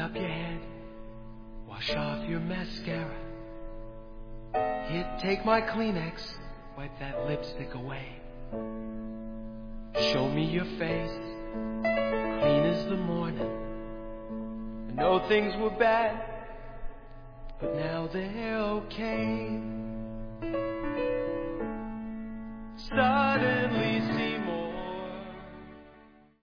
up your head, wash off your mascara. Here, take my Kleenex, wipe that lipstick away. Show me your face, clean as the morning. I know things were bad, but now they're okay. Suddenly